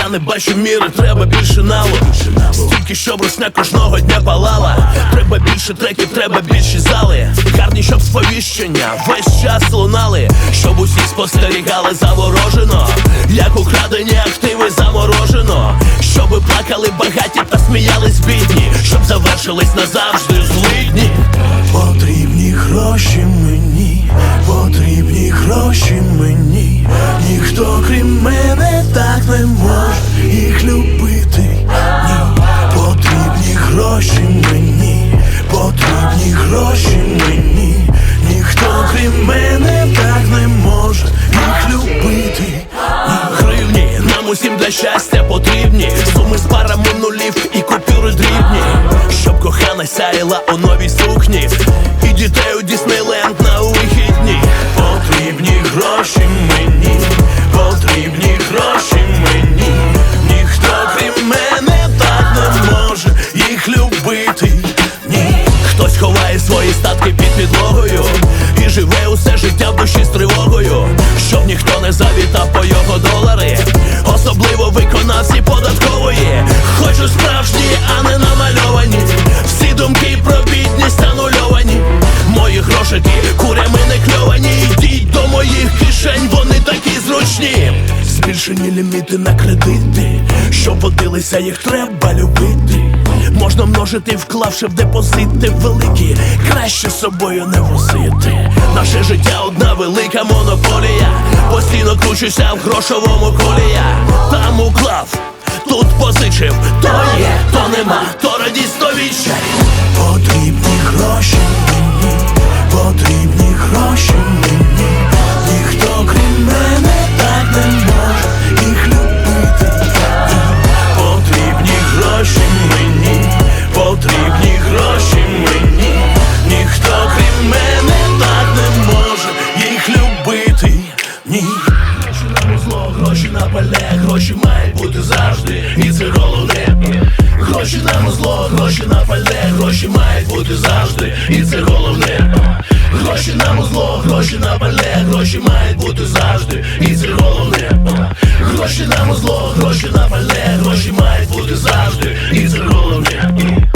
Я не бачу міри, треба більше налу. Стільки, щоб русня кожного дня палала. Треба більше треків, треба більші зали. Гарні, щоб сповіщення весь час лунали, щоб усі спостерігали заворожено, як украдені активи заморожено. Щоби плакали багаті та сміялись бідні, щоб завершились назавжди злидні. Потрібні гроші мені, потрібні гроші мені. Ніхто крім мене так не може їх любити. Ні, потрібні гроші мені, потрібні гроші мені. Ніхто крім мене так не може їх любити. Гривні нам усім для щастя потрібні, суми з парами нулів і купюри дрібні, щоб кохана сяяла у новій сукні і дітей у Діснейленд на вихідні. Потрібні гроші мені, потрібні гроші мені. Ніхто крім мене так не може їх любити. Ні. Хтось ховає свої статки під підлогою і живе усе життя в душі з тривогою, щоб ніхто не завітав по його долари, особливо виконавці податкової. Хочу справжні, а не намальовані. Всі думки про бідність анульовані. Мої грошики курями не кльовані. Йдіть до моїх кишень, вони такі зручні. Збільшені ліміти на кредити, щоб водилися, їх треба любити. Можна множити, вклавши в депозити великі, краще з собою не возити. Наше життя одна велика монополія. Постійно кручуся в грошовому колі я. Там уклав, тут позичив. То є, то нема, то радість, то відчай. Потрібні гроші мені, потрібні гроші мені. Ніхто крім мене так не може їх любити. Потрібні гроші мені, потрібні гроші мені. Ніхто крім мене так не може їх любити. Ні. Гроші на зло, гроші на пальне, гроші мають бути завжди, і це головне. Гроші на зло, гроші на пальне, гроші мають бути завжди, і це головне. Гроші на зло, гроші на пальне, гроші мають бути завжди, і це головне. Гроші на зло, гроші на пальне, гроші мають бути завжди, і це головне.